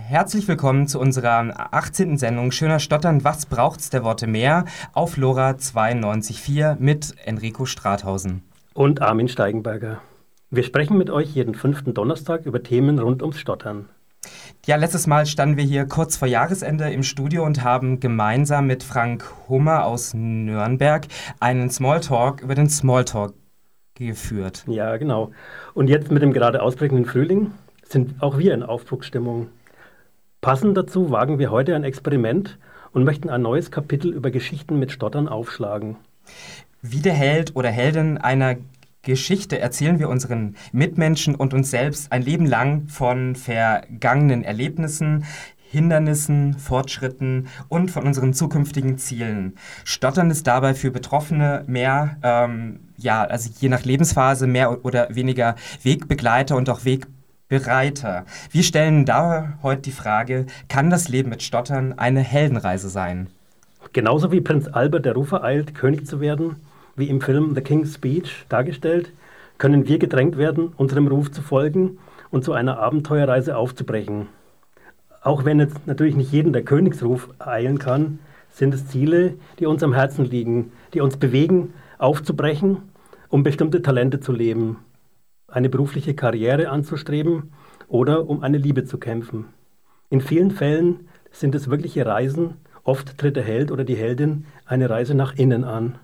Herzlich willkommen zu unserer 18. Sendung Schöner Stottern, was braucht's der Worte mehr auf LoRa 92.4 mit Enrico Strathausen. Und Armin Steigenberger. Wir sprechen mit euch jeden 5. Donnerstag über Themen rund ums Stottern. Ja, letztes Mal standen wir hier kurz vor Jahresende im Studio und haben gemeinsam mit Frank Hummer aus Nürnberg einen Smalltalk über den Smalltalk geführt. Ja, genau. Und jetzt mit dem gerade ausbrechenden Frühling sind auch wir in Aufbruchsstimmung. Passend dazu wagen wir heute ein Experiment und möchten ein neues Kapitel über Geschichten mit Stottern aufschlagen. Wie der Held oder Heldin einer Geschichte erzählen wir unseren Mitmenschen und uns selbst ein Leben lang von vergangenen Erlebnissen, Hindernissen, Fortschritten und von unseren zukünftigen Zielen. Stottern ist dabei für Betroffene mehr, also je nach Lebensphase mehr oder weniger Wegbegleiter und auch Wegbereiter. Wir stellen da heute die Frage, kann das Leben mit Stottern eine Heldenreise sein? Genauso wie Prinz Albert der Rufer eilt, König zu werden, wie im Film The King's Speech dargestellt, können wir gedrängt werden, unserem Ruf zu folgen und zu einer Abenteuerreise aufzubrechen. Auch wenn jetzt natürlich nicht jeden der Königsruf eilen kann, sind es Ziele, die uns am Herzen liegen, die uns bewegen, aufzubrechen, um bestimmte Talente zu leben, eine berufliche Karriere anzustreben oder um eine Liebe zu kämpfen. In vielen Fällen sind es wirkliche Reisen, oft tritt der Held oder die Heldin eine Reise nach innen an.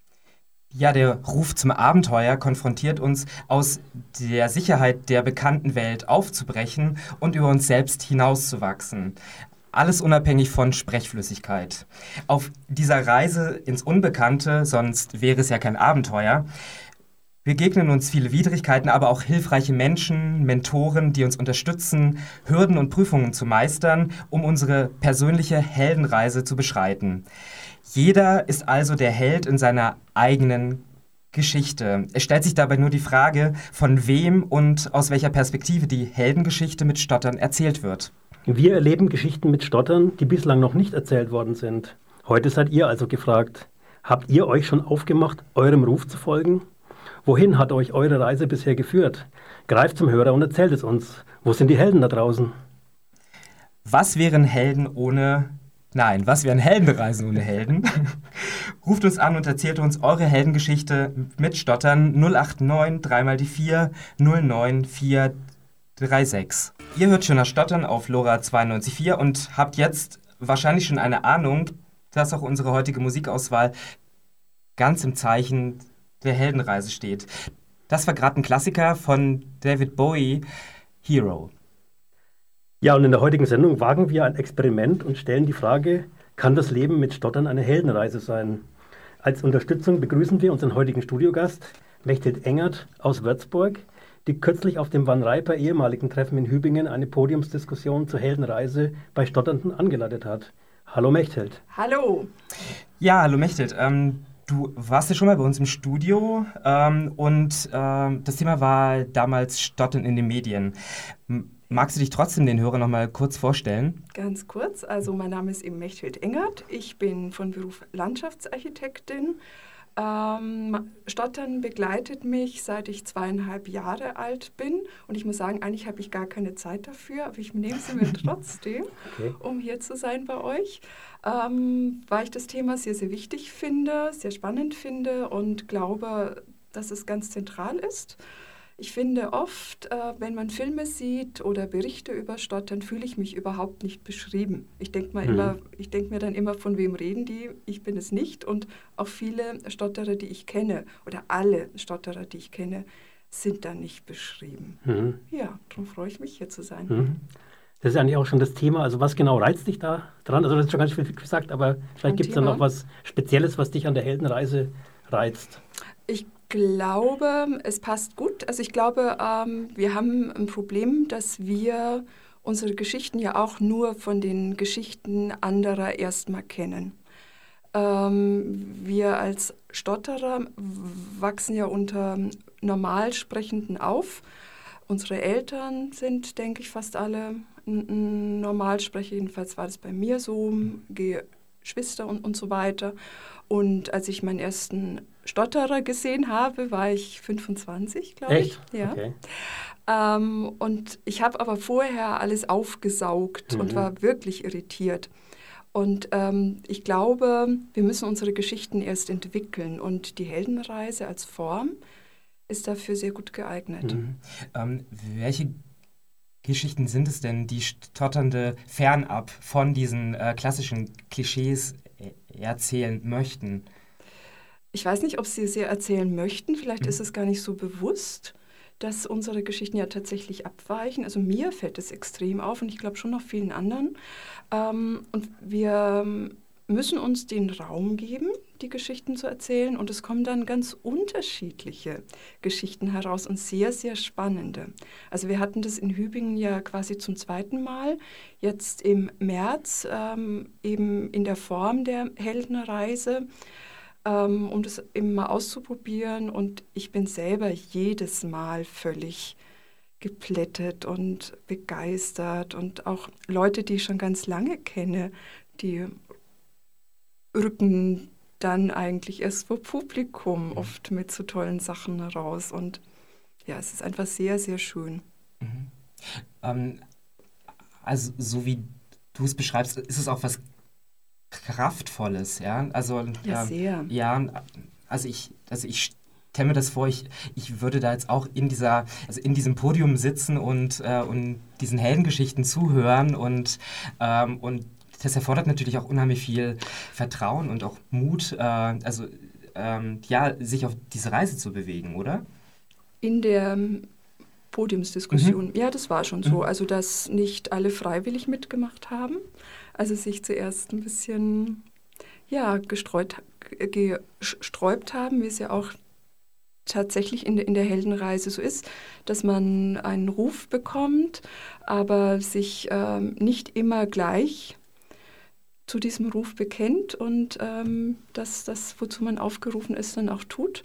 Ja, der Ruf zum Abenteuer konfrontiert uns, aus der Sicherheit der bekannten Welt aufzubrechen und über uns selbst hinauszuwachsen. Alles unabhängig von Sprechflüssigkeit. Auf dieser Reise ins Unbekannte, sonst wäre es ja kein Abenteuer, begegnen uns viele Widrigkeiten, aber auch hilfreiche Menschen, Mentoren, die uns unterstützen, Hürden und Prüfungen zu meistern, um unsere persönliche Heldenreise zu beschreiten. Jeder ist also der Held in seiner eigenen Geschichte. Es stellt sich dabei nur die Frage, von wem und aus welcher Perspektive die Heldengeschichte mit Stottern erzählt wird. Wir erleben Geschichten mit Stottern, die bislang noch nicht erzählt worden sind. Heute seid ihr also gefragt. Habt ihr euch schon aufgemacht, eurem Ruf zu folgen? Wohin hat euch eure Reise bisher geführt? Greift zum Hörer und erzählt es uns. Wo sind die Helden da draußen? Was wären Heldenreisen ohne Helden? Ruft uns an und erzählt uns eure Heldengeschichte mit Stottern 089 3 mal die 4 09436. Ihr hört Schöner Stottern auf LoRa 92.4 und habt jetzt wahrscheinlich schon eine Ahnung, dass auch unsere heutige Musikauswahl ganz im Zeichen der Heldenreise steht. Das war gerade ein Klassiker von David Bowie, Hero. Ja, und in der heutigen Sendung wagen wir ein Experiment und stellen die Frage, kann das Leben mit Stottern eine Heldenreise sein? Als Unterstützung begrüßen wir unseren heutigen Studiogast, Mechthild Engert aus Würzburg, die kürzlich auf dem Van Riper ehemaligen Treffen in Hübingen eine Podiumsdiskussion zur Heldenreise bei Stotternden angeleitet hat. Hallo Mechthild. Hallo. Ja, hallo Mechthild. Du warst ja schon mal bei uns im Studio und das Thema war damals Stottern in den Medien. Magst du dich trotzdem den Hörern noch mal kurz vorstellen? Ganz kurz, also mein Name ist eben Mechthild Engert. Ich bin von Beruf Landschaftsarchitektin. Stottern begleitet mich, seit ich 2,5 Jahre alt bin. Und ich muss sagen, eigentlich habe ich gar keine Zeit dafür, aber ich nehme sie mir trotzdem, um hier zu sein bei euch. Weil ich das Thema sehr, sehr wichtig finde, sehr spannend finde und glaube, dass es ganz zentral ist. Ich finde oft, wenn man Filme sieht oder Berichte über Stottern, fühle ich mich überhaupt nicht beschrieben. Ich denke mir dann immer, von wem reden die? Ich bin es nicht. Und auch viele Stotterer, die ich kenne, oder alle Stotterer, die ich kenne, sind dann nicht beschrieben. Ja, darum freue ich mich, hier zu sein. Das ist eigentlich auch schon das Thema. Also was genau reizt dich da dran? Also du hast schon ganz viel gesagt, aber vielleicht gibt es da noch was Spezielles, was dich an der Heldenreise reizt. Ich glaube, es passt gut. Also ich glaube, wir haben ein Problem, dass wir unsere Geschichten ja auch nur von den Geschichten anderer erstmal kennen. Wir als Stotterer wachsen ja unter Normalsprechenden auf. Unsere Eltern sind, denke ich, fast alle Normalsprecher. Jedenfalls war das bei mir so. Geschwister und so weiter. Und als ich meinen ersten Stotterer gesehen habe, war ich 25, glaube ich. Echt? Ja. Okay. Und ich habe aber vorher alles aufgesaugt und war wirklich irritiert. Und ich glaube, wir müssen unsere Geschichten erst entwickeln. Und die Heldenreise als Form ist dafür sehr gut geeignet. Welche Geschichten sind es denn, die Stotternde fernab von diesen klassischen Klischees erzählen möchten? Ich weiß nicht, ob sie sehr erzählen möchten. Vielleicht ist es gar nicht so bewusst, dass unsere Geschichten ja tatsächlich abweichen. Also mir fällt es extrem auf und ich glaube schon noch vielen anderen. Und wir müssen uns den Raum geben, die Geschichten zu erzählen. Und es kommen dann ganz unterschiedliche Geschichten heraus und sehr, sehr spannende. Also wir hatten das in Hübingen ja quasi zum zweiten Mal, jetzt im März, eben in der Form der Heldenreise, um das eben mal auszuprobieren. Und ich bin selber jedes Mal völlig geplättet und begeistert. Und auch Leute, die ich schon ganz lange kenne, die rücken dann eigentlich erst vor Publikum oft mit so tollen Sachen heraus. Und ja, es ist einfach sehr, sehr schön. Also so wie du es beschreibst, ist es auch was Kraftvolles, ja? Also, ja, sehr. Ja, also ich stelle mir das vor, ich würde da jetzt auch in diesem Podium sitzen und diesen Heldengeschichten zuhören und das erfordert natürlich auch unheimlich viel Vertrauen und auch Mut, sich auf diese Reise zu bewegen, oder? In der Podiumsdiskussion, ja, das war schon so. Also, dass nicht alle freiwillig mitgemacht haben, also sich zuerst ein bisschen gesträubt haben, wie es ja auch tatsächlich in der Heldenreise so ist, dass man einen Ruf bekommt, aber sich nicht immer gleich zu diesem Ruf bekennt und das, wozu man aufgerufen ist, dann auch tut.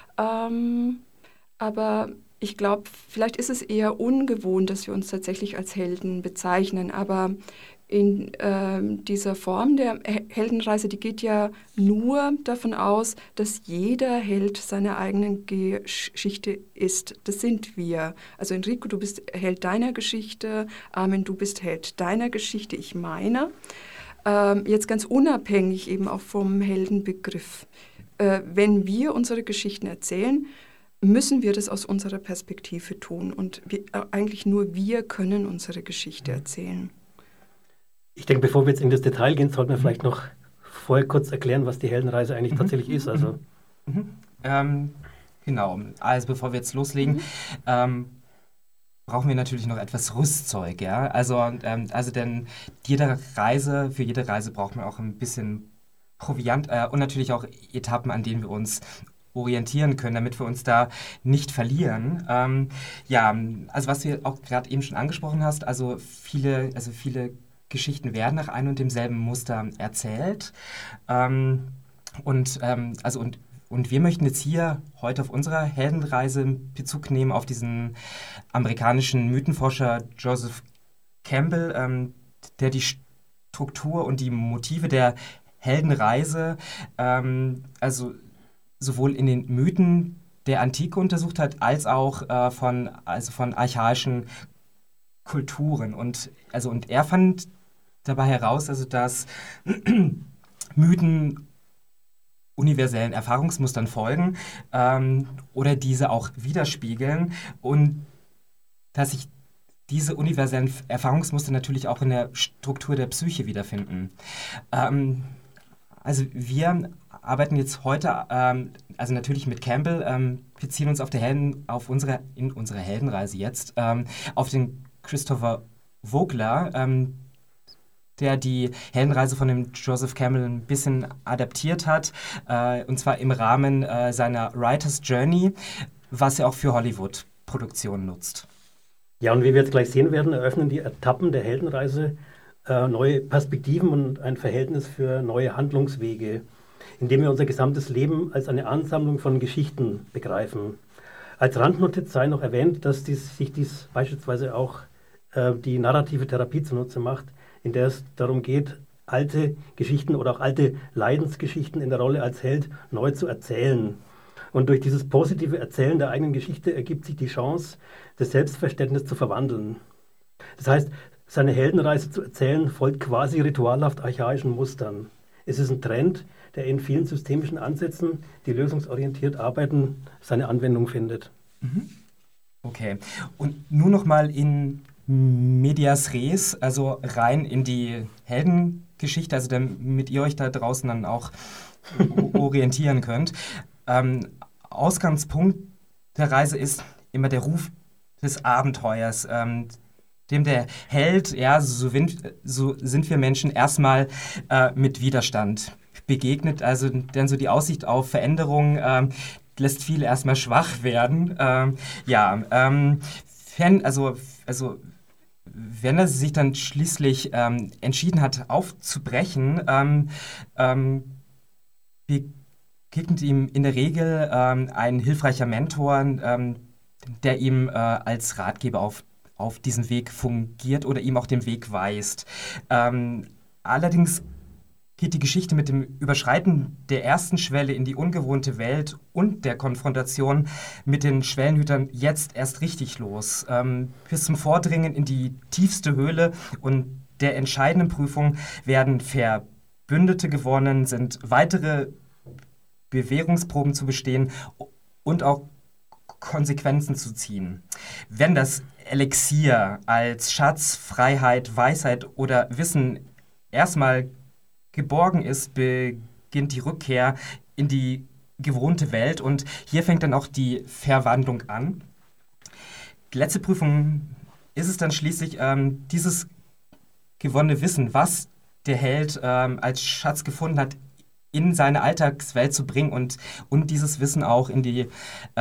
Aber ich glaube, vielleicht ist es eher ungewohnt, dass wir uns tatsächlich als Helden bezeichnen, aber in dieser Form der Heldenreise, die geht ja nur davon aus, dass jeder Held seiner eigenen Geschichte ist. Das sind wir. Also Enrico, du bist Held deiner Geschichte, Armin, du bist Held deiner Geschichte, ich meiner. Jetzt ganz unabhängig eben auch vom Heldenbegriff. Wenn wir unsere Geschichten erzählen, müssen wir das aus unserer Perspektive tun. Und eigentlich nur wir können unsere Geschichte erzählen. Ich denke, bevor wir jetzt in das Detail gehen, sollten wir vielleicht noch vorher kurz erklären, was die Heldenreise eigentlich tatsächlich ist. Also. Genau, also bevor wir jetzt loslegen, brauchen wir natürlich noch etwas Rüstzeug, ja. Also denn für jede Reise braucht man auch ein bisschen Proviant und natürlich auch Etappen, an denen wir uns orientieren können, damit wir uns da nicht verlieren. Also was du auch gerade eben schon angesprochen hast, also viele Geschichten werden nach einem und demselben Muster erzählt. Und wir möchten jetzt hier heute auf unserer Heldenreise Bezug nehmen auf diesen amerikanischen Mythenforscher Joseph Campbell, der die Struktur und die Motive der Heldenreise sowohl in den Mythen der Antike untersucht hat, als auch von archaischen Kulturen. Und er fand dabei heraus, dass Mythen universellen Erfahrungsmustern folgen oder diese auch widerspiegeln und dass sich diese universellen Erfahrungsmuster natürlich auch in der Struktur der Psyche wiederfinden. Wir arbeiten jetzt heute, natürlich mit Campbell, beziehen uns in unserer Heldenreise jetzt auf den Christopher Vogler, der die Heldenreise von dem Joseph Campbell ein bisschen adaptiert hat, und zwar im Rahmen seiner Writer's Journey, was er auch für Hollywood-Produktionen nutzt. Ja, und wie wir jetzt gleich sehen werden, eröffnen die Etappen der Heldenreise neue Perspektiven und ein Verhältnis für neue Handlungswege, indem wir unser gesamtes Leben als eine Ansammlung von Geschichten begreifen. Als Randnotiz sei noch erwähnt, dass sich dies beispielsweise auch die narrative Therapie zunutze macht, in der es darum geht, alte Geschichten oder auch alte Leidensgeschichten in der Rolle als Held neu zu erzählen. Und durch dieses positive Erzählen der eigenen Geschichte ergibt sich die Chance, das Selbstverständnis zu verwandeln. Das heißt, seine Heldenreise zu erzählen folgt quasi ritualhaft archaischen Mustern. Es ist ein Trend, der in vielen systemischen Ansätzen, die lösungsorientiert arbeiten, seine Anwendung findet. Okay. Und nur noch mal in medias res, also rein in die Heldengeschichte, also damit ihr euch da draußen dann auch orientieren könnt. Ausgangspunkt der Reise ist immer der Ruf des Abenteuers, dem der Held, ja, so sind wir Menschen erstmal mit Widerstand begegnet. Also denn so die Aussicht auf Veränderung lässt viele erstmal schwach werden. Wenn er sich dann schließlich entschieden hat, aufzubrechen, begegnet ihm in der Regel ein hilfreicher Mentor, der ihm als Ratgeber auf diesen Weg fungiert oder ihm auch den Weg weist. Allerdings geht die Geschichte mit dem Überschreiten der ersten Schwelle in die ungewohnte Welt und der Konfrontation mit den Schwellenhütern jetzt erst richtig los. Bis zum Vordringen in die tiefste Höhle und der entscheidenden Prüfung werden Verbündete gewonnen, sind weitere Bewährungsproben zu bestehen und auch Konsequenzen zu ziehen. Wenn das Elixier als Schatz, Freiheit, Weisheit oder Wissen erstmal geborgen ist, beginnt die Rückkehr in die gewohnte Welt und hier fängt dann auch die Verwandlung an. Die letzte Prüfung ist es dann schließlich, dieses gewonnene Wissen, was der Held als Schatz gefunden hat, in seine Alltagswelt zu bringen und dieses Wissen auch in die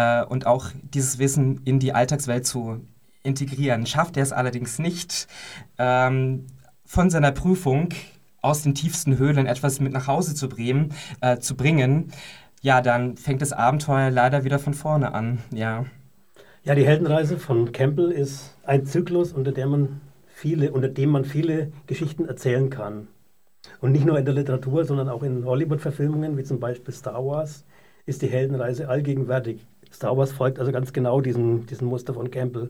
Alltagswelt zu integrieren. Schafft er es allerdings nicht, von seiner Prüfung aus den tiefsten Höhlen etwas mit nach Hause zu bringen, ja, dann fängt das Abenteuer leider wieder von vorne an. Ja, die Heldenreise von Campbell ist ein Zyklus, unter dem man viele Geschichten erzählen kann. Und nicht nur in der Literatur, sondern auch in Hollywood-Verfilmungen, wie zum Beispiel Star Wars, ist die Heldenreise allgegenwärtig. Star Wars folgt also ganz genau diesem Muster von Campbell.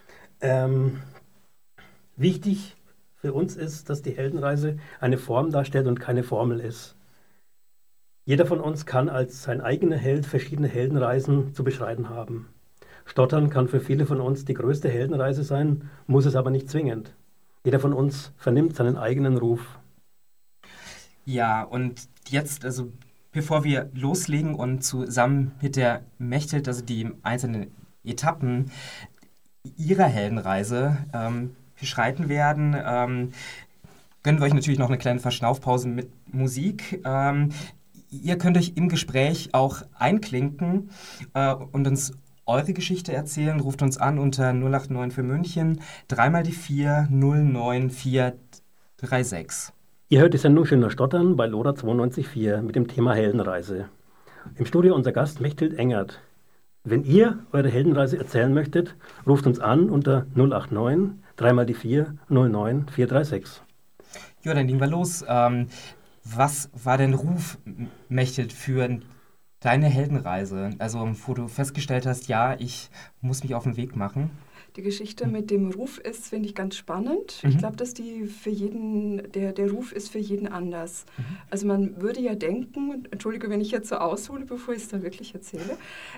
Wichtig für uns ist, dass die Heldenreise eine Form darstellt und keine Formel ist. Jeder von uns kann als sein eigener Held verschiedene Heldenreisen zu beschreiten haben. Stottern kann für viele von uns die größte Heldenreise sein, muss es aber nicht zwingend. Jeder von uns vernimmt seinen eigenen Ruf. Ja, und jetzt, also bevor wir loslegen und zusammen mit der Mechthild, also die einzelnen Etappen ihrer Heldenreise beschreiten werden, gönnen wir euch natürlich noch eine kleine Verschnaufpause mit Musik. Ihr könnt euch im Gespräch auch einklinken und uns eure Geschichte erzählen. Ruft uns an unter 089 für München, 3x4 09436. Ihr hört die Sendung Schöner Stottern bei LoRa 92.4 mit dem Thema Heldenreise. Im Studio unser Gast Mechthild Engert. Wenn ihr eure Heldenreise erzählen möchtet, ruft uns an unter 089 3x4 09436. Ja, dann legen wir los. Was war denn Ruf, Mechthild, für deine Heldenreise? Also, wo du festgestellt hast, ja, ich muss mich auf den Weg machen. Die Geschichte mit dem Ruf ist, finde ich, ganz spannend. Ich glaube, dass die für jeden, der Ruf ist für jeden anders. Also man würde ja denken, entschuldige, wenn ich jetzt so aushole, bevor ich es dann wirklich erzähle,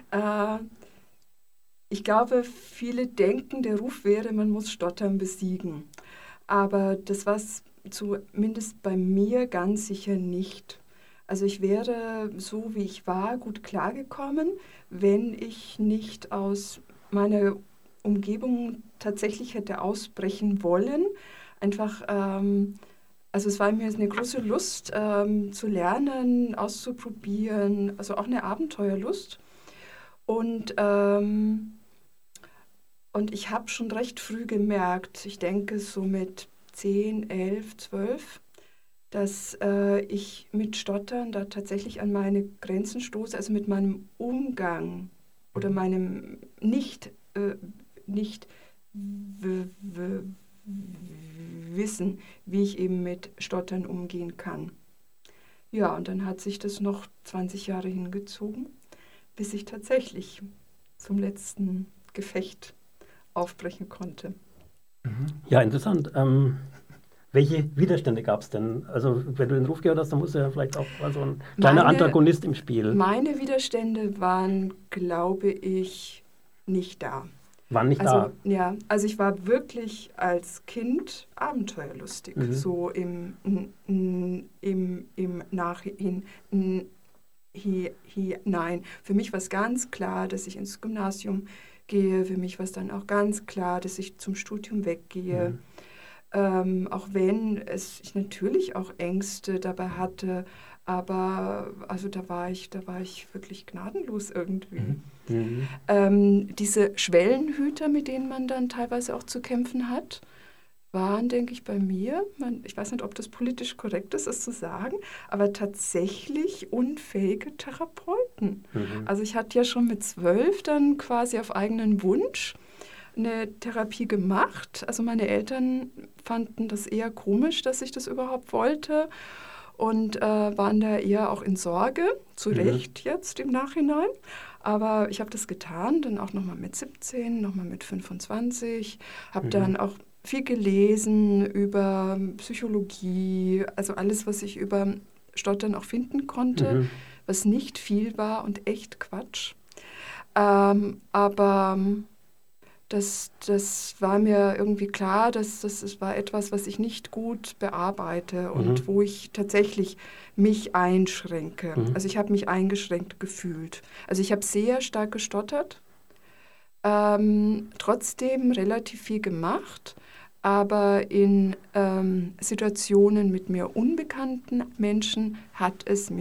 ich glaube, viele denken, der Ruf wäre, man muss Stottern besiegen. Aber das war es zumindest bei mir ganz sicher nicht. Also ich wäre, so wie ich war, gut klargekommen, wenn ich nicht aus meiner Umgebung tatsächlich hätte ausbrechen wollen. Einfach, also es war mir eine große Lust, zu lernen, auszuprobieren, also auch eine Abenteuerlust. Und ich habe schon recht früh gemerkt, ich denke so mit 10, 11, 12, dass ich mit Stottern da tatsächlich an meine Grenzen stoße, also mit meinem Umgang oder meinem nicht wissen, wie ich eben mit Stottern umgehen kann. Ja, und dann hat sich das noch 20 Jahre hingezogen, bis ich tatsächlich zum letzten Gefecht aufbrechen konnte. Ja, interessant. Welche Widerstände gab es denn? Also wenn du den Ruf gehört hast, dann muss ja vielleicht auch so ein kleiner Antagonist im Spiel. Meine Widerstände waren, glaube ich, nicht da. Waren nicht da? Ja, also ich war wirklich als Kind abenteuerlustig. So im Nachhinein. Für mich war es ganz klar, dass ich ins Gymnasium gehe. Für mich war es dann auch ganz klar, dass ich zum Studium weggehe. Auch wenn ich natürlich auch Ängste dabei hatte, aber also da war ich wirklich gnadenlos irgendwie. Diese Schwellenhüter, mit denen man dann teilweise auch zu kämpfen hat, waren, denke ich, bei mir, ich weiß nicht, ob das politisch korrekt ist, das zu sagen, aber tatsächlich unfähige Therapeuten. Also ich hatte ja schon mit 12 dann quasi auf eigenen Wunsch eine Therapie gemacht. Also meine Eltern fanden das eher komisch, dass ich das überhaupt wollte und waren da eher auch in Sorge, zu Recht jetzt im Nachhinein. Aber ich habe das getan, dann auch nochmal mit 17, nochmal mit 25, habe dann auch viel gelesen über Psychologie, also alles, was ich über Stottern auch finden konnte, was nicht viel war und echt Quatsch. Aber das war mir irgendwie klar, dass das war etwas, was ich nicht gut bearbeite und wo ich tatsächlich mich einschränke. Also ich habe mich eingeschränkt gefühlt. Also ich habe sehr stark gestottert, trotzdem relativ viel gemacht, aber in Situationen mit mir unbekannten Menschen habe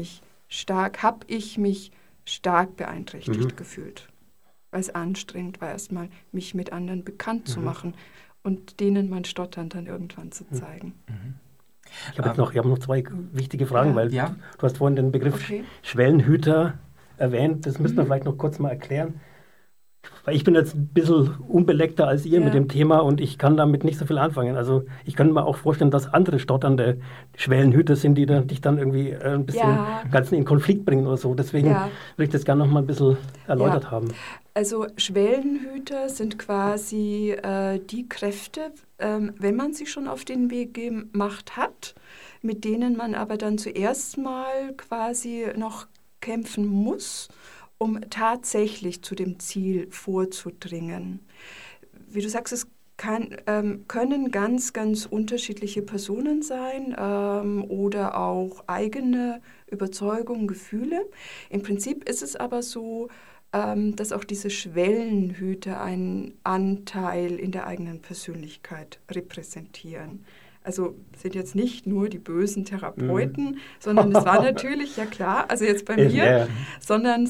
ich mich stark beeinträchtigt gefühlt. Weil es anstrengend war, erstmal mich mit anderen bekannt zu machen und denen mein Stottern dann irgendwann zu zeigen. Ich habe noch zwei wichtige Fragen, weil du hast vorhin den Begriff Schwellenhüter erwähnt. Das müssen wir vielleicht noch kurz mal erklären. Weil ich bin jetzt ein bisschen unbeleckter als ihr mit dem Thema und ich kann damit nicht so viel anfangen. Also ich könnte mir auch vorstellen, dass andere stotternde Schwellenhüter sind, die dich dann irgendwie ein bisschen ganz in Konflikt bringen oder so. Deswegen würde ich das gerne noch mal ein bisschen erläutert haben. Also Schwellenhüter sind quasi die Kräfte, wenn man sie schon auf den Weg gemacht hat, mit denen man aber dann zuerst mal quasi noch kämpfen muss, um tatsächlich zu dem Ziel vorzudringen. Wie du sagst, es können ganz, ganz unterschiedliche Personen sein oder auch eigene Überzeugungen, Gefühle. Im Prinzip ist es aber so, dass auch diese Schwellenhüter einen Anteil in der eigenen Persönlichkeit repräsentieren. Also sind jetzt nicht nur die bösen Therapeuten, sondern es war natürlich, ja klar, also jetzt bei mir, sondern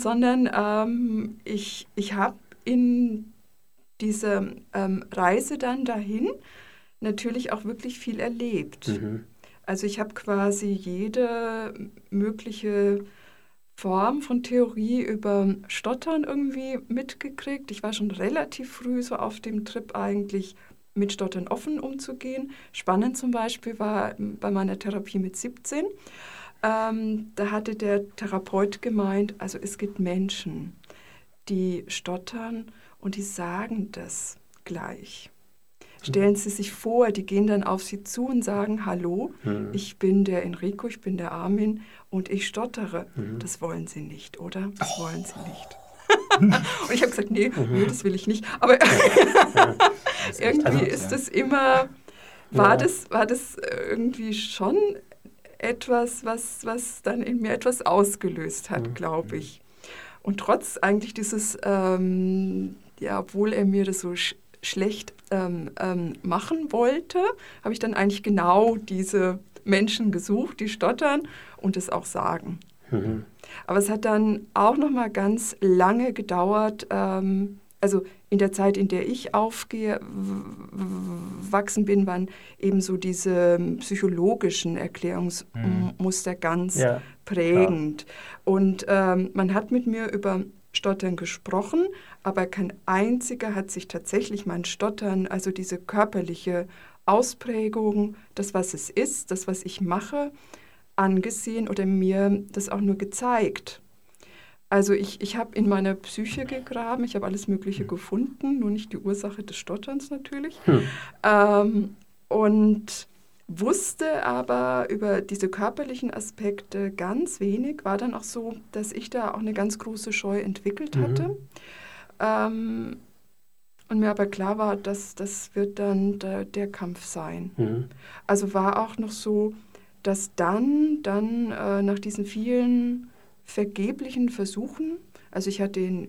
ich habe in dieser Reise dann dahin natürlich auch wirklich viel erlebt. Also ich habe quasi jede mögliche Form von Theorie über Stottern irgendwie mitgekriegt. Ich war schon relativ früh so auf dem Trip eigentlich, mit Stottern offen umzugehen. Spannend zum Beispiel war bei meiner Therapie mit 17, da hatte der Therapeut gemeint, also es gibt Menschen, die stottern und die sagen das gleich. Stellen Sie sich vor, die gehen dann auf Sie zu und sagen, hallo, ich bin der Enrico, ich bin der Armin und ich stottere. Das wollen Sie nicht, oder? Das wollen Sie nicht. Und ich habe gesagt, nee, das will ich nicht. Aber irgendwie ist das immer, war das irgendwie schon etwas, was dann in mir etwas ausgelöst hat, glaube ich. Und trotz eigentlich dieses, obwohl er mir das so schlecht machen wollte, habe ich dann eigentlich genau diese Menschen gesucht, die stottern und es auch sagen. Aber es hat dann auch noch mal ganz lange gedauert, also in der Zeit, in der ich aufgewachsen bin, waren eben so diese psychologischen Erklärungsmuster ganz prägend. Und man hat mit mir über Stottern gesprochen, aber kein einziger hat sich tatsächlich mein Stottern, also diese körperliche Ausprägung, das, was es ist, das, was ich mache, angesehen oder mir das auch nur gezeigt. Also ich habe in meiner Psyche gegraben, ich habe alles Mögliche gefunden, nur nicht die Ursache des Stotterns natürlich. Und wusste aber über diese körperlichen Aspekte ganz wenig. War dann auch so, dass ich da auch eine ganz große Scheu entwickelt hatte. Und mir aber klar war, dass das wird dann der Kampf sein. Also war auch noch so, dass dann nach diesen vielen vergeblichen Versuchen, also ich hatte in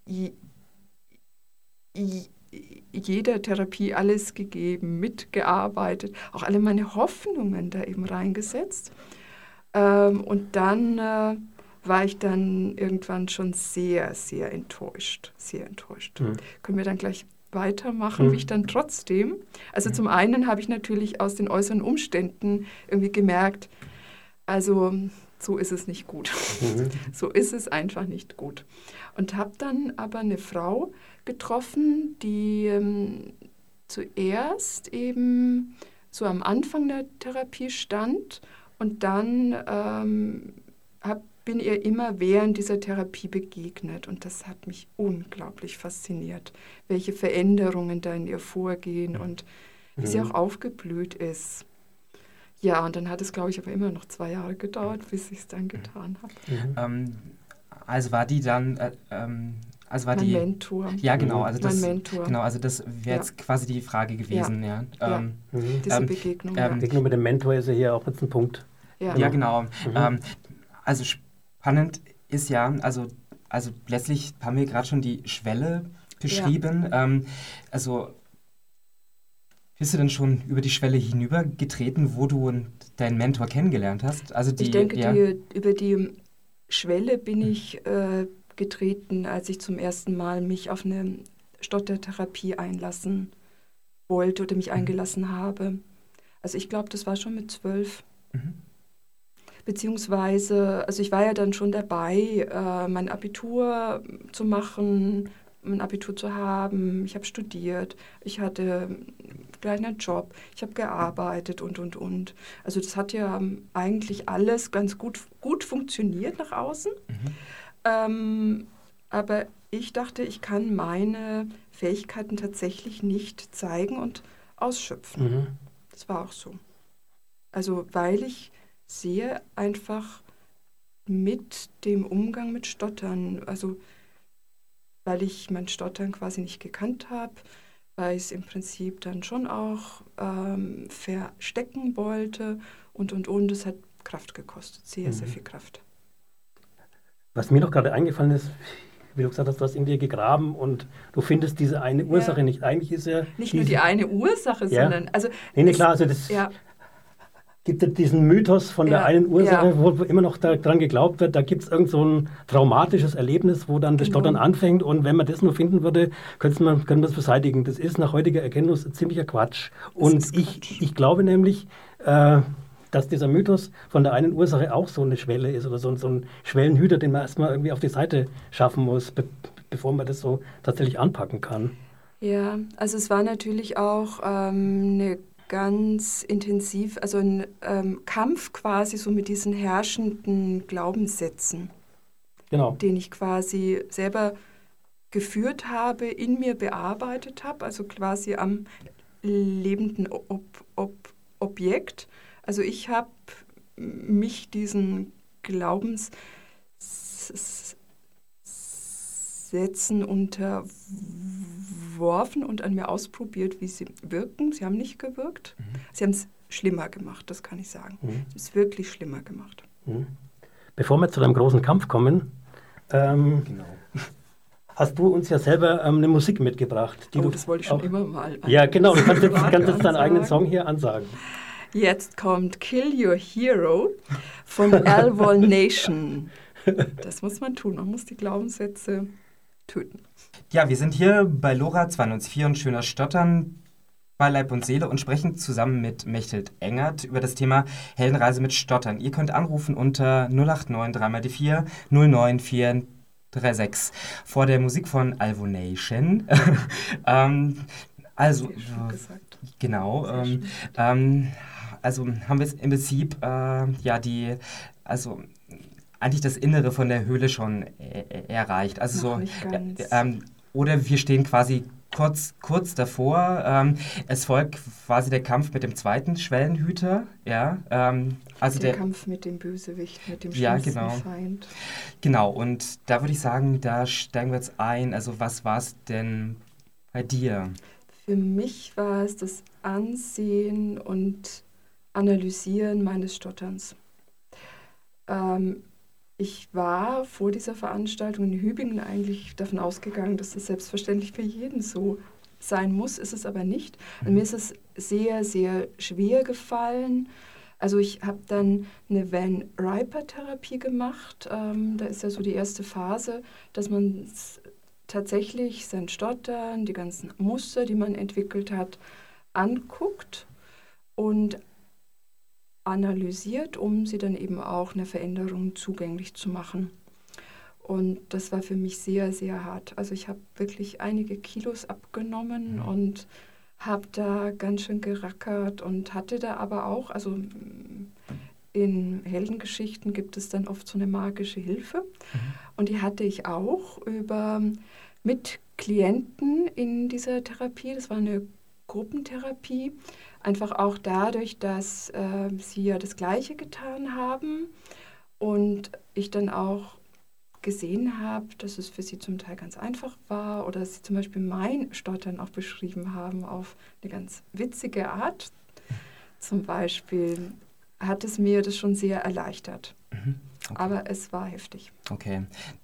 jeder Therapie alles gegeben, mitgearbeitet, auch alle meine Hoffnungen da eben reingesetzt. Und dann war ich dann irgendwann schon sehr, sehr enttäuscht. Sehr enttäuscht. Können wir dann gleich weitermachen, wie ich dann trotzdem, also zum einen habe ich natürlich aus den äußeren Umständen irgendwie gemerkt, also so ist es nicht gut. So ist es einfach nicht gut. Und habe dann aber eine Frau getroffen, die zuerst eben so am Anfang der Therapie stand und dann bin ihr immer während dieser Therapie begegnet. Und das hat mich unglaublich fasziniert, welche Veränderungen da in ihr vorgehen und wie sie auch aufgeblüht ist. Ja, und dann hat es, glaube ich, aber immer noch 2 Jahre gedauert, bis ich es dann getan habe. Also war die dann... mein Mentor. Ja, genau. Also das, mein Mentor. Genau, also das wäre jetzt quasi die Frage gewesen. Ja. Diese Begegnung. Begegnung mit dem Mentor ist ja hier auch jetzt ein Punkt. Ja, genau. Also spannend ist ja, also letztlich haben wir gerade schon die Schwelle beschrieben. Also bist du denn schon über die Schwelle hinübergetreten, wo du deinen Mentor kennengelernt hast? Also ich denke, über die Schwelle bin ich getreten, als ich zum ersten Mal mich auf eine Stottertherapie einlassen wollte oder mich eingelassen habe. Also ich glaube, das war schon mit 12. Beziehungsweise, also ich war ja dann schon dabei, mein Abitur zu machen, mein Abitur zu haben. Ich habe studiert, ich hatte gleich einen Job, ich habe gearbeitet und. Also das hat ja eigentlich alles ganz gut funktioniert nach außen. Aber ich dachte, ich kann meine Fähigkeiten tatsächlich nicht zeigen und ausschöpfen. Das war auch so. Also weil ich sehe einfach mit dem Umgang mit Stottern, also weil ich mein Stottern quasi nicht gekannt habe, weil ich es im Prinzip dann schon auch verstecken wollte und. Es hat Kraft gekostet, sehr, sehr viel Kraft. Was mir noch gerade eingefallen ist, wie du gesagt hast, du hast in dir gegraben und du findest diese eine Ursache nicht. Eigentlich ist ja... Nicht nur die eine Ursache, sondern... Also nee, klar, also das... Gibt es diesen Mythos von der einen Ursache, wo immer noch daran geglaubt wird, da gibt es irgend so ein traumatisches Erlebnis, wo dann das Stottern anfängt und wenn man das nur finden würde, könnte man es beseitigen. Das ist nach heutiger Erkenntnis ziemlicher Quatsch. Und ich glaube nämlich, dass dieser Mythos von der einen Ursache auch so eine Schwelle ist oder so ein Schwellenhüter, den man erstmal irgendwie auf die Seite schaffen muss, bevor man das so tatsächlich anpacken kann. Ja, also es war natürlich auch eine ganz intensiv, also ein Kampf quasi so mit diesen herrschenden Glaubenssätzen, den ich quasi selber geführt habe, in mir bearbeitet habe, also quasi am lebenden Objekt. Also ich habe mich diesen Glaubenssätzen unterworfen und an mir ausprobiert, wie sie wirken. Sie haben nicht gewirkt. Sie haben es schlimmer gemacht, das kann ich sagen. Sie haben es wirklich schlimmer gemacht. Bevor wir zu deinem großen Kampf kommen, hast du uns ja selber eine Musik mitgebracht. Das wollte ich schon immer mal. Ja, genau. Du kannst jetzt deinen eigenen Song hier ansagen. Jetzt kommt Kill Your Hero von Alvo Nation. Das muss man tun. Man muss die Glaubenssätze töten. Ja, wir sind hier bei LoRa 92.4 und Schöner Stottern bei Leib und Seele und sprechen zusammen mit Mechthild Engert über das Thema Heldenreise mit Stottern. Ihr könnt anrufen unter 089 3x4 09436 vor der Musik von Alvo Nation. Genau. Also haben wir jetzt im Prinzip eigentlich das Innere von der Höhle schon erreicht. Also Noch nicht ganz. Oder wir stehen quasi kurz davor. Es folgt quasi der Kampf mit dem zweiten Schwellenhüter. Ja, also der Kampf mit dem Bösewicht, mit dem schlimmsten Feind. Genau, und da würde ich sagen, da steigen wir jetzt ein. Also was war es denn bei dir? Für mich war es das Ansehen und Analysieren meines Stotterns. Ich war vor dieser Veranstaltung in Hübingen eigentlich davon ausgegangen, dass das selbstverständlich für jeden so sein muss, ist es aber nicht. Und mir ist es sehr, sehr schwer gefallen. Also ich habe dann eine Van Riper-Therapie gemacht. Da ist ja so die erste Phase, dass man tatsächlich sein Stottern, die ganzen Muster, die man entwickelt hat, anguckt und analysiert, um sie dann eben auch einer Veränderung zugänglich zu machen. Und das war für mich sehr, sehr hart. Also ich habe wirklich einige Kilos abgenommen und habe da ganz schön gerackert und hatte da aber auch, also in Heldengeschichten gibt es dann oft so eine magische Hilfe. Und die hatte ich auch mit Klienten in dieser Therapie. Das war eine Gruppentherapie. Einfach auch dadurch, dass sie ja das Gleiche getan haben und ich dann auch gesehen habe, dass es für sie zum Teil ganz einfach war oder dass sie zum Beispiel mein Stottern auch beschrieben haben auf eine ganz witzige Art. Zum Beispiel hat es mir das schon sehr erleichtert. Okay. Aber es war heftig. Okay.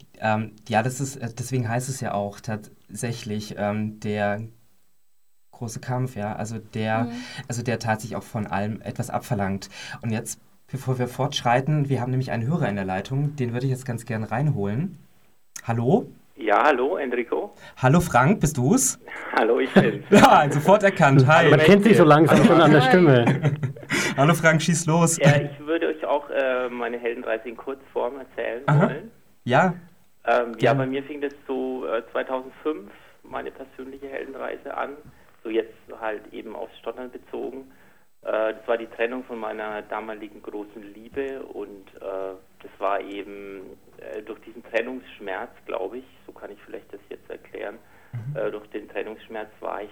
Deswegen heißt es ja auch tatsächlich der große Kampf, ja, also der tatsächlich auch von allem etwas abverlangt. Und jetzt, bevor wir fortschreiten, wir haben nämlich einen Hörer in der Leitung, den würde ich jetzt ganz gern reinholen. Hallo? Ja, hallo, Enrico. Hallo Frank, bist du's? Hallo, ich bin's. Ja, sofort erkannt, hi. Man kennt sich so langsam schon an der Stimme. Hallo Frank, schieß los. Ja, ich würde euch auch meine Heldenreise in Kurzform erzählen wollen. Ja. Bei mir fing das so 2005, meine persönliche Heldenreise an. So jetzt halt eben aufs Stottern bezogen. Das war die Trennung von meiner damaligen großen Liebe und das war eben durch diesen Trennungsschmerz, glaube ich, so kann ich vielleicht das jetzt erklären, durch den Trennungsschmerz war ich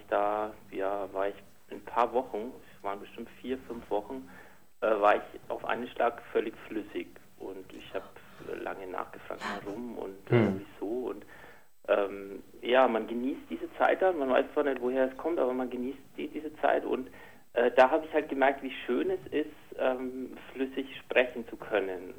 ein paar Wochen, es waren bestimmt 4-5 Wochen, war ich auf einen Schlag völlig flüssig und ich habe lange nachgefragt, warum und wieso und man genießt diese Zeit dann, man weiß zwar nicht, woher es kommt, aber man genießt diese Zeit und da habe ich halt gemerkt, wie schön es ist, flüssig sprechen zu können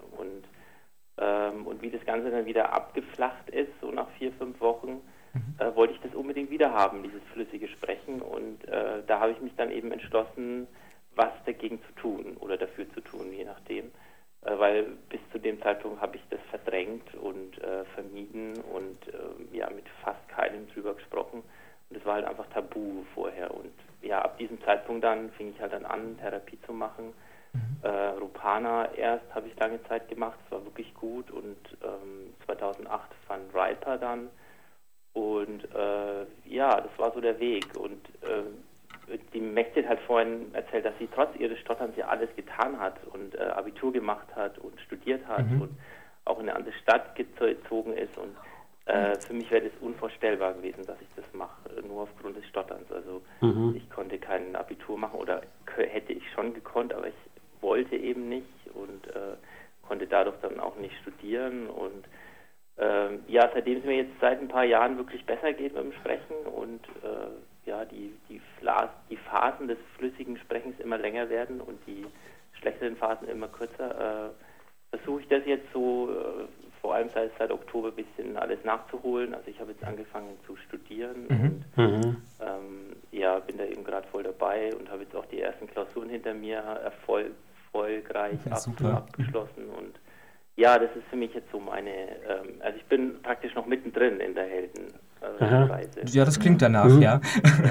und wie das Ganze dann wieder abgeflacht ist, so nach 4-5 Wochen wollte ich das unbedingt wieder haben, dieses flüssige Sprechen und da habe ich mich dann eben entschlossen, was dagegen zu tun oder dafür zu tun, je nachdem. Weil bis zu dem Zeitpunkt habe ich das verdrängt und vermieden und mit fast keinem drüber gesprochen. Und das war halt einfach tabu vorher. Und ja, ab diesem Zeitpunkt dann fing ich halt dann an, Therapie zu machen. Rupana erst habe ich lange Zeit gemacht, das war wirklich gut. Und 2008 Van Riper dann. Und das war so der Weg. Und die Mechtet hat vorhin erzählt, dass sie trotz ihres Stotterns ja alles getan hat und Abitur gemacht hat und studiert hat und auch in eine andere Stadt gezogen ist. Und für mich wäre das unvorstellbar gewesen, dass ich das mache, nur aufgrund des Stotterns. Also ich konnte kein Abitur machen oder hätte ich schon gekonnt, aber ich wollte eben nicht und konnte dadurch dann auch nicht studieren. Und seitdem es mir jetzt seit ein paar Jahren wirklich besser geht mit dem Sprechen und die Phasen des flüssigen Sprechens immer länger werden und die schlechteren Phasen immer kürzer, versuche ich das jetzt so, vor allem seit Oktober ein bisschen alles nachzuholen. Also ich habe jetzt angefangen zu studieren und bin da eben gerade voll dabei und habe jetzt auch die ersten Klausuren hinter mir erfolgreich abgeschlossen und das ist für mich jetzt so meine, also ich bin praktisch noch mittendrin in der Heldenreise. Ja, das klingt danach, ja.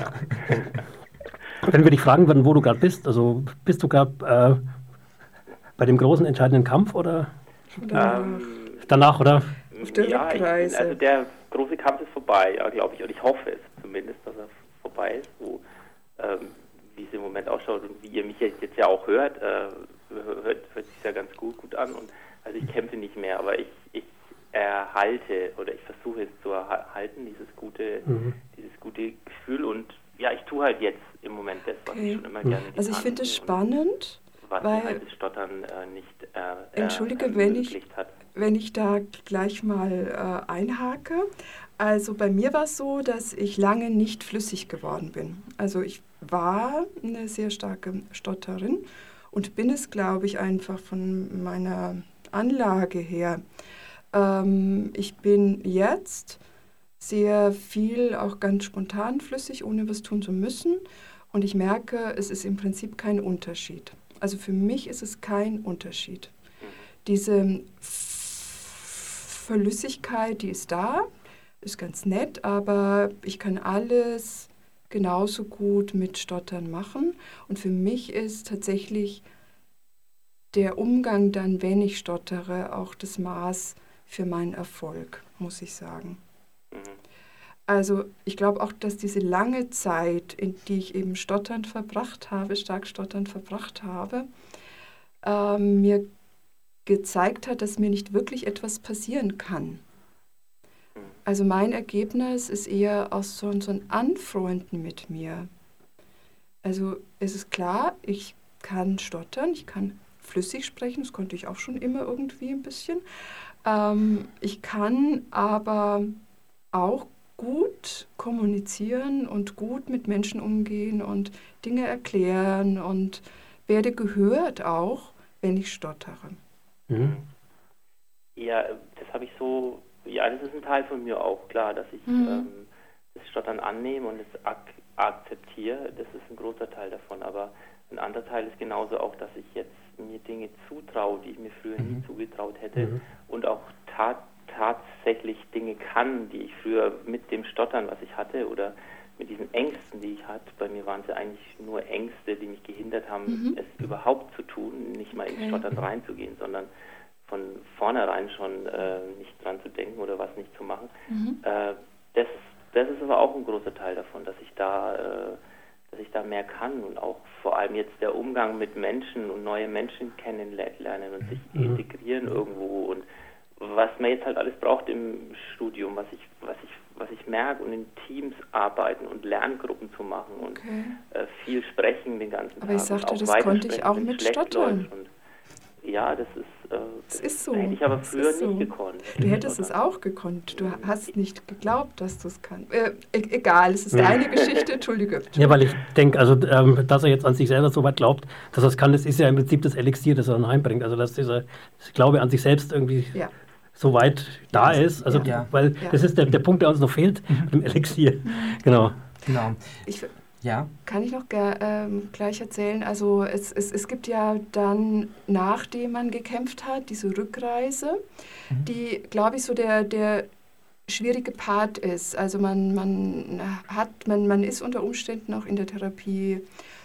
Wenn wir dich fragen würden, wo du gerade bist, also bist du gerade bei dem großen entscheidenden Kampf oder danach, oder? Auf der Rückreise. Also der große Kampf ist vorbei, ja, glaube ich, und ich hoffe es zumindest, dass er vorbei ist. So, wie es im Moment ausschaut und wie ihr mich jetzt ja auch hört, hört sich ja ganz gut an. Und also ich kämpfe nicht mehr, aber ich erhalte oder ich versuche es zu erhalten, dieses gute Gefühl. Und ja, ich tue halt jetzt im Moment das, was ich schon immer gerne getan habe. Also ich finde es spannend, was weil halt das Stottern nicht entschuldige, wenn ich da gleich mal einhake. Also bei mir war es so, dass ich lange nicht flüssig geworden bin. Also ich war eine sehr starke Stotterin und bin es, glaube ich, einfach von meiner Anlage her. Ich bin jetzt sehr viel auch ganz spontan flüssig, ohne was tun zu müssen. Und ich merke, es ist im Prinzip kein Unterschied. Also für mich ist es kein Unterschied. Diese Flüssigkeit, die ist da, ist ganz nett, aber ich kann alles genauso gut mit Stottern machen. Und für mich ist tatsächlich der Umgang dann, wenn ich stottere, auch das Maß für meinen Erfolg, muss ich sagen. Also ich glaube auch, dass diese lange Zeit, in die ich eben stark stotternd verbracht habe, mir gezeigt hat, dass mir nicht wirklich etwas passieren kann. Also mein Ergebnis ist eher auch so ein Anfreunden mit mir. Also es ist klar, ich kann stottern, ich kann flüssig sprechen, das konnte ich auch schon immer irgendwie ein bisschen. Ich kann aber auch gut kommunizieren und gut mit Menschen umgehen und Dinge erklären und werde gehört auch, wenn ich stottere. Ja, das habe ich so, ja, das ist ein Teil von mir auch, klar, dass ich das Stottern annehme und es akzeptiere, das ist ein großer Teil davon, aber ein anderer Teil ist genauso auch, dass ich jetzt mir Dinge zutraue, die ich mir früher nie zugetraut hätte und auch tatsächlich Dinge kann, die ich früher mit dem Stottern, was ich hatte, oder mit diesen Ängsten, die ich hatte, bei mir waren es ja eigentlich nur Ängste, die mich gehindert haben, es überhaupt zu tun, nicht mal ins Stottern reinzugehen, sondern von vornherein schon nicht dran zu denken oder was nicht zu machen. Das ist aber auch ein großer Teil davon, dass ich da mehr kann und auch vor allem jetzt der Umgang mit Menschen und neue Menschen kennenlernen und sich integrieren irgendwo und was man jetzt halt alles braucht im Studium, was ich merke und in Teams arbeiten und Lerngruppen zu machen und viel sprechen den ganzen Tag. Aber ich sagte, das konnte ich auch mit Stottern. Ja, das ist so. Hätte ich aber früher nicht gekonnt. Du hättest es auch gekonnt. Du hast nicht geglaubt, dass du es kannst. Egal, es ist deine Geschichte. Entschuldige. Ja, weil ich denke, also dass er jetzt an sich selber so weit glaubt, dass er es kann, das ist ja im Prinzip das Elixier, das er dann heimbringt. Also dass dieser Glaube an sich selbst irgendwie so weit da ist. Also weil das ist der Punkt, der uns noch fehlt, mit dem Elixier. Genau. Kann ich noch gleich erzählen, also es gibt ja dann, nachdem man gekämpft hat, diese Rückreise, die, glaube ich, so der schwierige Part ist. Also man ist unter Umständen auch in der Therapie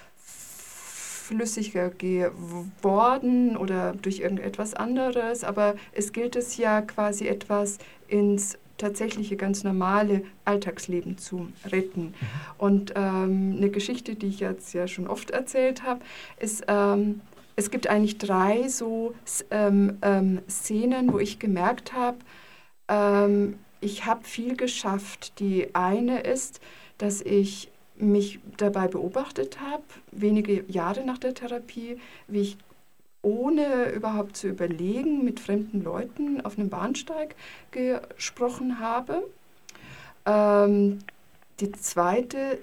flüssiger geworden oder durch irgendetwas anderes, aber es gilt es ja quasi etwas ins tatsächliche, ganz normale Alltagsleben zu retten. Und eine Geschichte, die ich jetzt ja schon oft erzählt habe, ist, es gibt eigentlich 3 so Szenen, wo ich gemerkt habe, ich habe viel geschafft. Die eine ist, dass ich mich dabei beobachtet habe, wenige Jahre nach der Therapie, wie ich ohne überhaupt zu überlegen, mit fremden Leuten auf einem Bahnsteig gesprochen habe. Die zweite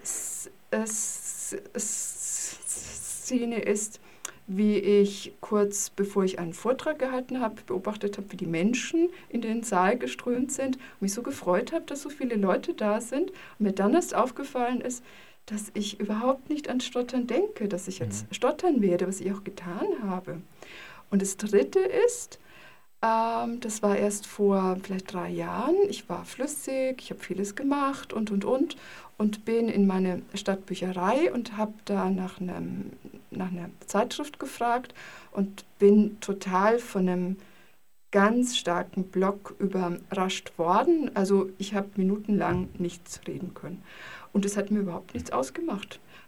Szene ist, wie ich kurz bevor ich einen Vortrag gehalten habe, beobachtet habe, wie die Menschen in den Saal geströmt sind und mich so gefreut habe, dass so viele Leute da sind. Und mir dann erst aufgefallen ist, dass ich überhaupt nicht an Stottern denke, dass ich jetzt stottern werde, was ich auch getan habe. Und das Dritte ist, das war erst vor vielleicht 3 Jahren, ich war flüssig, ich habe vieles gemacht und bin in meine Stadtbücherei und habe da nach einer Zeitschrift gefragt und bin total von einem ganz starken Block überrascht worden. Also ich habe minutenlang nichts reden können. Und es hat mir überhaupt nichts ausgemacht,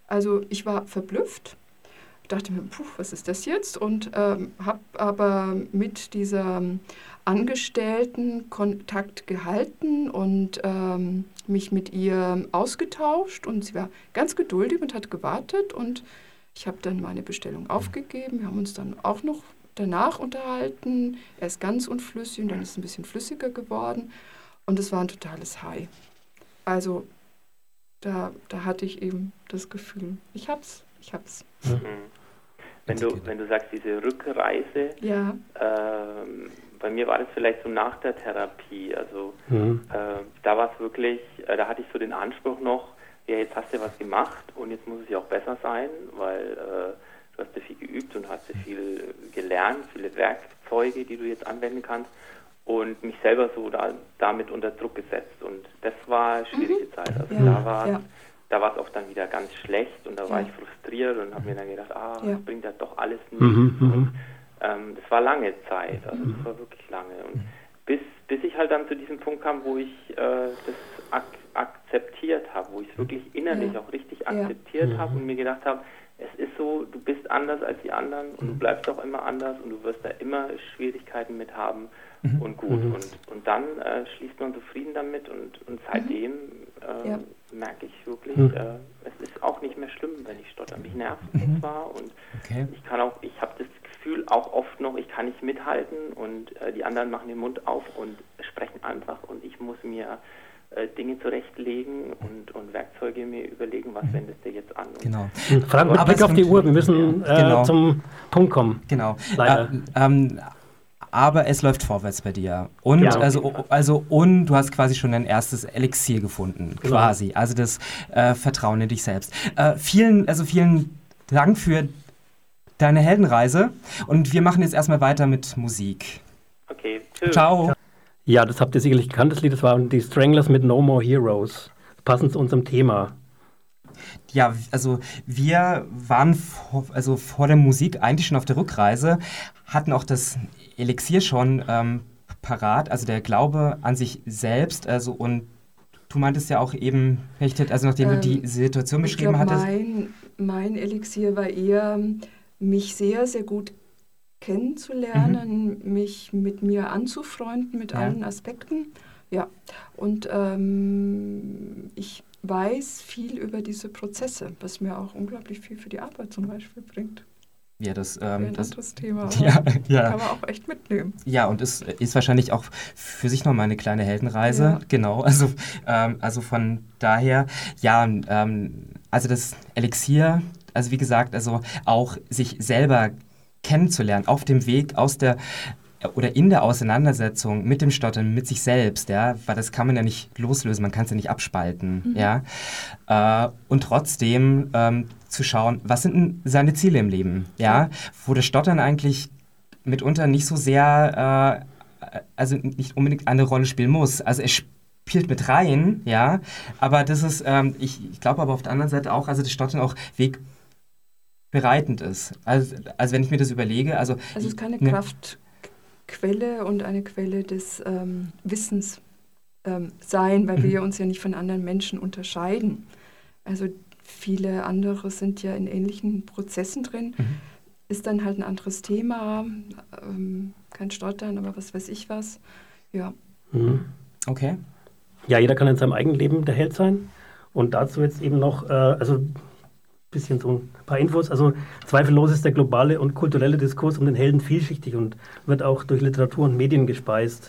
Also ich war verblüfft, dachte mir, was ist das jetzt? Und habe aber mit dieser Angestellten Kontakt gehalten und mich mit ihr ausgetauscht. Und sie war ganz geduldig und hat gewartet. Und ich habe dann meine Bestellung aufgegeben. Wir haben uns dann auch noch danach unterhalten. Erst ganz unflüssig und dann ist es ein bisschen flüssiger geworden. Und es war ein totales High. Also da hatte ich eben das Gefühl, ich hab's. Mhm. Wenn du sagst, diese Rückreise, ja. Bei mir war das vielleicht so nach der Therapie. Also da war es wirklich, da hatte ich so den Anspruch noch, ja, jetzt hast du was gemacht und jetzt muss es ja auch besser sein, weil du hast ja viel geübt und hast ja viel gelernt, viele Werkzeuge, die du jetzt anwenden kannst. Und mich selber so damit unter Druck gesetzt. Und das war eine schwierige Zeit. Also da war es auch dann wieder ganz schlecht und da war ich frustriert und habe mir dann gedacht, das bringt ja doch alles nicht. Und das war lange Zeit, also das war wirklich lange. Und bis ich halt dann zu diesem Punkt kam, wo ich das akzeptiert habe, wo ich es wirklich innerlich auch richtig akzeptiert habe und mir gedacht habe, es ist so, du bist anders als die anderen und du bleibst auch immer anders und du wirst da immer Schwierigkeiten mit haben und gut. Und dann schließt man zufrieden damit und seitdem merke ich wirklich, es ist auch nicht mehr schlimm, wenn ich stotter. Mich nervt es zwar und ich habe das Gefühl auch oft noch, ich kann nicht mithalten und die anderen machen den Mund auf und sprechen einfach und ich muss mir Dinge zurechtlegen und Werkzeuge mir überlegen, was wendest du jetzt an. Genau. Frank, mit Blick auf die Uhr, wir müssen zum Punkt kommen. Genau. Leider. Aber es läuft vorwärts bei dir. Und und du hast quasi schon dein erstes Elixier gefunden, quasi. Also das Vertrauen in dich selbst. Vielen Dank für deine Heldenreise. Und wir machen jetzt erstmal weiter mit Musik. Okay, tschüss. Ciao. Ja, das habt ihr sicherlich gekannt, das Lied. Das waren die Stranglers mit No More Heroes. Passend zu unserem Thema. Ja, also wir waren vor der Musik eigentlich schon auf der Rückreise, hatten auch das Elixier schon parat, also der Glaube an sich selbst. Also und du meintest ja auch eben, also nachdem du die Situation beschrieben hattest. Mein Elixier war eher, mich sehr, sehr gut kennenzulernen, mich mit mir anzufreunden, mit allen Aspekten. Ja, und ich weiß viel über diese Prozesse, was mir auch unglaublich viel für die Arbeit zum Beispiel bringt. Ja, das ein anderes Thema. Kann man auch echt mitnehmen. Ja, und es ist wahrscheinlich auch für sich nochmal eine kleine Heldenreise. Ja. Genau, also von daher, also das Elixier, also wie gesagt, also auch sich selber kennenzulernen auf dem Weg aus der oder in der Auseinandersetzung mit dem Stottern, mit sich selbst, ja, weil das kann man ja nicht loslösen, man kann es ja nicht abspalten, ja, und trotzdem zu schauen, was sind denn seine Ziele im Leben, ja, wo das Stottern eigentlich mitunter nicht so sehr, also nicht unbedingt eine Rolle spielen muss, also es spielt mit rein, ja, aber das ist, ich glaube aber auf der anderen Seite auch, also das Stottern auch wegbereitend ist, also wenn ich mir das überlege, also es ist keine Kraftquelle und eine Quelle des Wissens sein, weil wir uns ja nicht von anderen Menschen unterscheiden. Also viele andere sind ja in ähnlichen Prozessen drin. Ist dann halt ein anderes Thema, kein Stottern, aber was weiß ich was. Ja. Okay. Ja, jeder kann in seinem eigenen Leben der Held sein. Und dazu jetzt eben noch, bisschen so ein paar Infos. Also zweifellos ist der globale und kulturelle Diskurs um den Helden vielschichtig und wird auch durch Literatur und Medien gespeist.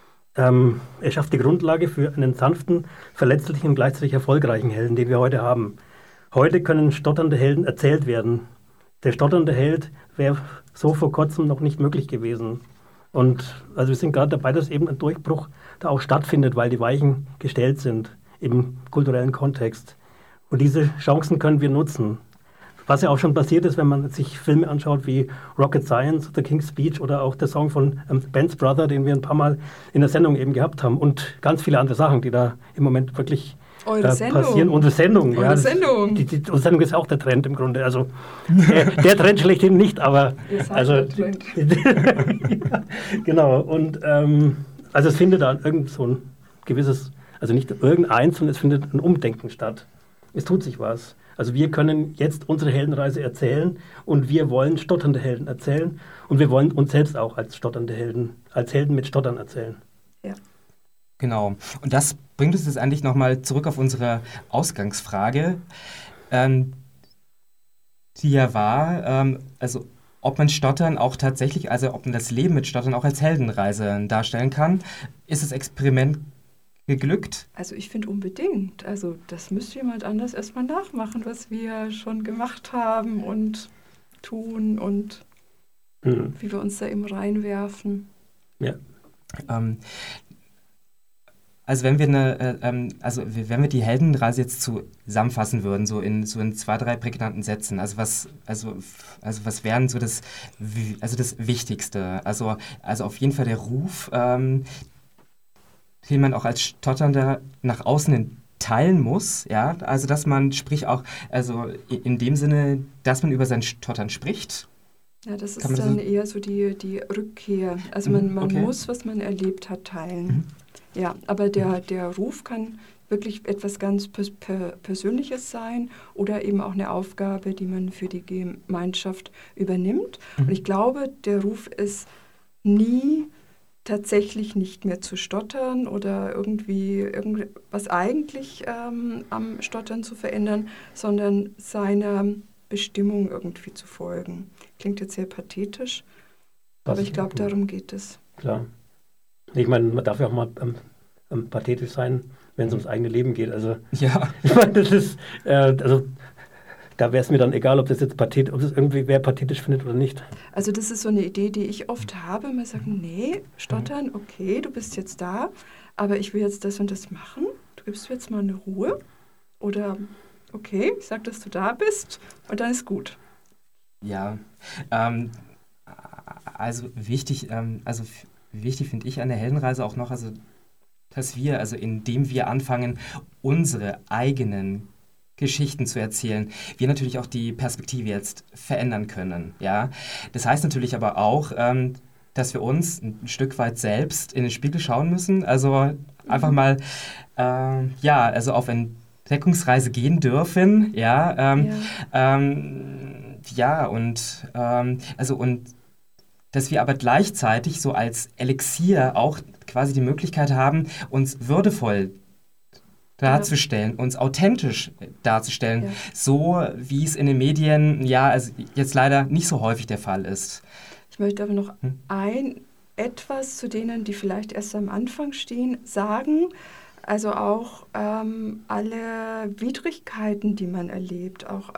Er schafft die Grundlage für einen sanften, verletzlichen und gleichzeitig erfolgreichen Helden, den wir heute haben. Heute können stotternde Helden erzählt werden. Der stotternde Held wäre so vor kurzem noch nicht möglich gewesen. Und also wir sind gerade dabei, dass eben ein Durchbruch da auch stattfindet, weil die Weichen gestellt sind im kulturellen Kontext. Und diese Chancen können wir nutzen. Was ja auch schon passiert ist, wenn man sich Filme anschaut wie Rocket Science, The King's Speech oder auch der Song von Ben's Brother, den wir ein paar Mal in der Sendung eben gehabt haben und ganz viele andere Sachen, die da im Moment wirklich passieren. Unsere Sendung. Unsere Sendung. Unsere Sendung ist auch der Trend im Grunde. Also der Trend schlechthin nicht, aber der Trend. Genau. Und also es findet da irgend so ein gewisses, also nicht irgendeins, sondern es findet ein Umdenken statt. Es tut sich was. Also wir können jetzt unsere Heldenreise erzählen und wir wollen stotternde Helden erzählen und wir wollen uns selbst auch als stotternde Helden, als Helden mit Stottern erzählen. Ja. Genau. Und das bringt uns jetzt eigentlich nochmal zurück auf unsere Ausgangsfrage, die ja war, also ob man Stottern auch tatsächlich, also ob man das Leben mit Stottern auch als Heldenreise darstellen kann. Ist das Experiment geglückt? Also ich finde unbedingt. Also das müsste jemand anders erstmal nachmachen, was wir schon gemacht haben und tun und wie wir uns da eben reinwerfen. Ja. Also wenn wir die Heldenreise jetzt zusammenfassen würden, so in 2, 3 prägnanten Sätzen, also was wären so das Wichtigste? Also auf jeden Fall der Ruf, den man auch als Stotternder nach außen hin teilen muss, ja, also dass man also in dem Sinne, dass man über sein Stottern spricht. Ja, das ist dann eher so die Rückkehr. Also man muss, was man erlebt hat, teilen. Mhm. Ja, aber der Ruf kann wirklich etwas ganz Persönliches sein oder eben auch eine Aufgabe, die man für die Gemeinschaft übernimmt. Und ich glaube, der Ruf ist nie tatsächlich nicht mehr zu stottern oder irgendwas eigentlich am Stottern zu verändern, sondern seiner Bestimmung irgendwie zu folgen. Klingt jetzt sehr pathetisch, aber ich glaube, darum geht es. Klar. Ich meine, man darf ja auch mal pathetisch sein, wenn es ums eigene Leben geht. Also, ja. Ich meine, das ist, also da wäre es mir dann egal, ob das irgendwie wer pathetisch findet oder nicht. Also das ist so eine Idee, die ich oft habe. Man sagt, nee, stottern, okay, du bist jetzt da, aber ich will jetzt das und das machen. Du gibst mir jetzt mal eine Ruhe. Oder, okay, ich sag, dass du da bist und dann ist gut. Ja, also wichtig finde ich an der Heldenreise auch noch, also dass wir, also indem wir anfangen, unsere eigenen Geschichten zu erzählen, wir natürlich auch die Perspektive jetzt verändern können. Ja? Das heißt natürlich aber auch, dass wir uns ein Stück weit selbst in den Spiegel schauen müssen, also einfach mal also auf Entdeckungsreise gehen dürfen, und dass wir aber gleichzeitig so als Elixier auch quasi die Möglichkeit haben, uns würdevoll darzustellen, uns authentisch darzustellen, so wie es in den Medien also jetzt leider nicht so häufig der Fall ist. Ich möchte aber noch etwas zu denen, die vielleicht erst am Anfang stehen, sagen. Also auch alle Widrigkeiten, die man erlebt, auch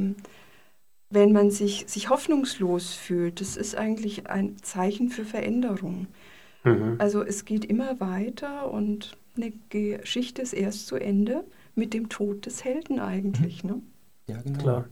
wenn man sich hoffnungslos fühlt, das ist eigentlich ein Zeichen für Veränderung. Mhm. Also es geht immer weiter und eine Geschichte ist erst zu Ende mit dem Tod des Helden eigentlich. Ne? Ja, genau. Klar.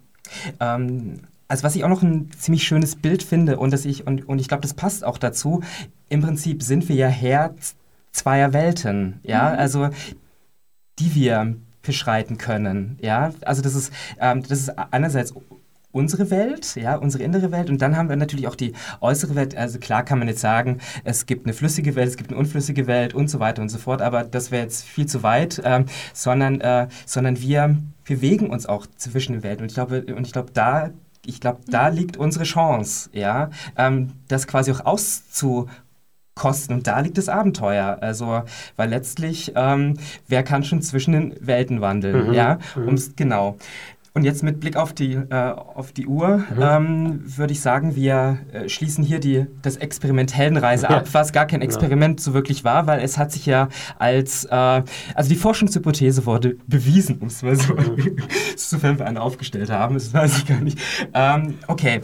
Also was ich auch noch ein ziemlich schönes Bild finde und ich glaube, das passt auch dazu, im Prinzip sind wir ja Herr zweier Welten, also die wir beschreiten können. Ja? Also das ist einerseits unsere Welt, unsere innere Welt, und dann haben wir natürlich auch die äußere Welt. Also klar kann man jetzt sagen, es gibt eine flüssige Welt, es gibt eine unflüssige Welt und so weiter und so fort, aber das wäre jetzt viel zu weit, sondern wir bewegen uns auch zwischen den Welten, und ich glaube, da liegt unsere Chance, das quasi auch auszukosten, und da liegt das Abenteuer, also, weil letztlich, wer kann schon zwischen den Welten wandeln, genau. Und jetzt mit Blick auf die Uhr würde ich sagen, wir schließen hier das Experiment Heldenreise ab, was gar kein Experiment so wirklich war, weil es hat sich ja also die Forschungshypothese wurde bewiesen, um es mal so, sofern wir eine aufgestellt haben, das weiß ich gar nicht. Okay,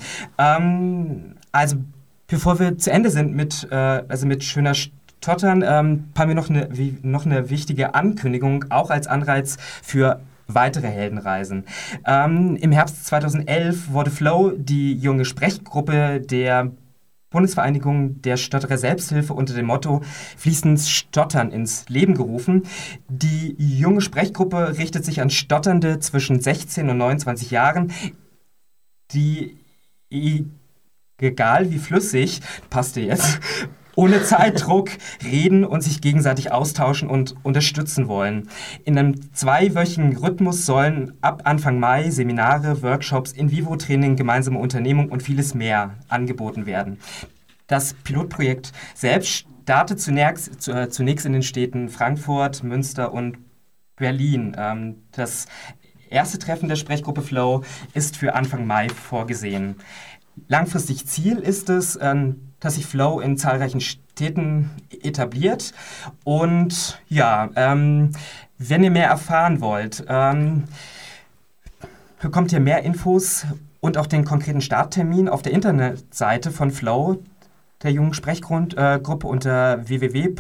also bevor wir zu Ende sind mit schöner Stottern, haben wir noch eine wichtige Ankündigung, auch als Anreiz für weitere Heldenreisen. Im Herbst 2011 wurde Flow, die junge Sprechgruppe der Bundesvereinigung der Stotterer Selbsthilfe, unter dem Motto Fließendes Stottern ins Leben gerufen. Die junge Sprechgruppe richtet sich an Stotternde zwischen 16 und 29 Jahren, die, egal wie flüssig, passte jetzt, ohne Zeitdruck reden und sich gegenseitig austauschen und unterstützen wollen. In einem 2-wöchigen Rhythmus sollen ab Anfang Mai Seminare, Workshops, In-vivo-Training, gemeinsame Unternehmung und vieles mehr angeboten werden. Das Pilotprojekt selbst startet zunächst in den Städten Frankfurt, Münster und Berlin. Das erste Treffen der Sprechgruppe Flow ist für Anfang Mai vorgesehen. Langfristig Ziel ist es, dass sich Flow in zahlreichen Städten etabliert. Und ja, wenn ihr mehr erfahren wollt, bekommt ihr mehr Infos und auch den konkreten Starttermin auf der Internetseite von Flow, der jungen Sprechgruppe, unter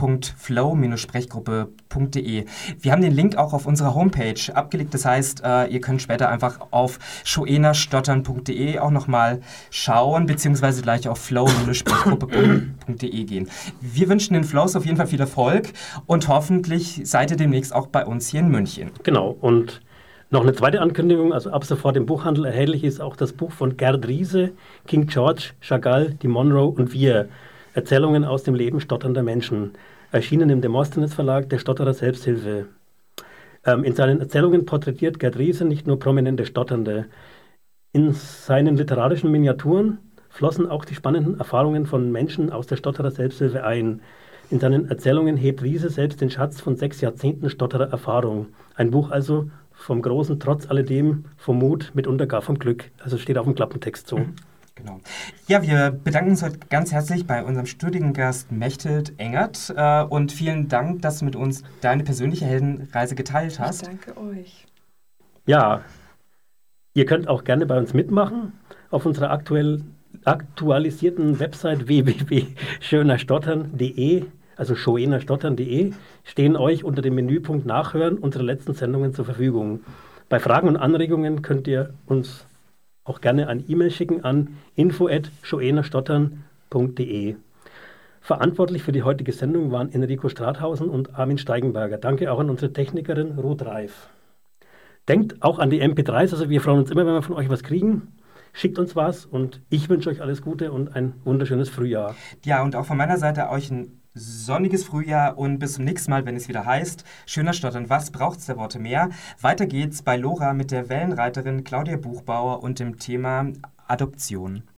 www.flow-sprechgruppe.de. Wir haben den Link auch auf unserer Homepage abgelegt. Das heißt, ihr könnt später einfach auf schoenerstottern.de auch nochmal schauen, beziehungsweise gleich auf flow-sprechgruppe.de gehen. Wir wünschen den Flows auf jeden Fall viel Erfolg und hoffentlich seid ihr demnächst auch bei uns hier in München. Genau, und noch eine zweite Ankündigung, also ab sofort im Buchhandel erhältlich ist auch das Buch von Gerd Riese, King George, Chagall, die Monroe und wir. Erzählungen aus dem Leben stotternder Menschen. Erschienen im Demosthenes Verlag der Stotterer Selbsthilfe. In seinen Erzählungen porträtiert Gerd Riese nicht nur prominente Stotternde. In seinen literarischen Miniaturen flossen auch die spannenden Erfahrungen von Menschen aus der Stotterer Selbsthilfe ein. In seinen Erzählungen hebt Riese selbst den Schatz von 6 Jahrzehnten Stotterer Erfahrung. Ein Buch also vom Großen trotz alledem, vom Mut, mitunter gar vom Glück. Also steht auf dem Klappentext so. Genau. Ja, wir bedanken uns heute ganz herzlich bei unserem Studiengast Mechthild Engert und vielen Dank, dass du mit uns deine persönliche Heldenreise geteilt hast. Ich danke euch. Ja, ihr könnt auch gerne bei uns mitmachen. Auf unserer aktualisierten Website www.schönerstottern.de, also schoenerstottern.de, stehen euch unter dem Menüpunkt Nachhören unsere letzten Sendungen zur Verfügung. Bei Fragen und Anregungen könnt ihr uns auch gerne eine E-Mail schicken an info@schoenerstottern.de. Verantwortlich für die heutige Sendung waren Enrico Strathausen und Armin Steigenberger. Danke auch an unsere Technikerin Ruth Reif. Denkt auch an die MP3s, also wir freuen uns immer, wenn wir von euch was kriegen. Schickt uns was und ich wünsche euch alles Gute und ein wunderschönes Frühjahr. Ja, und auch von meiner Seite euch ein sonniges Frühjahr und bis zum nächsten Mal, wenn es wieder heißt, Schöner Stottern, was braucht's der Worte mehr? Weiter geht's bei Lora mit der Wellenreiterin Claudia Buchbauer und dem Thema Adoption.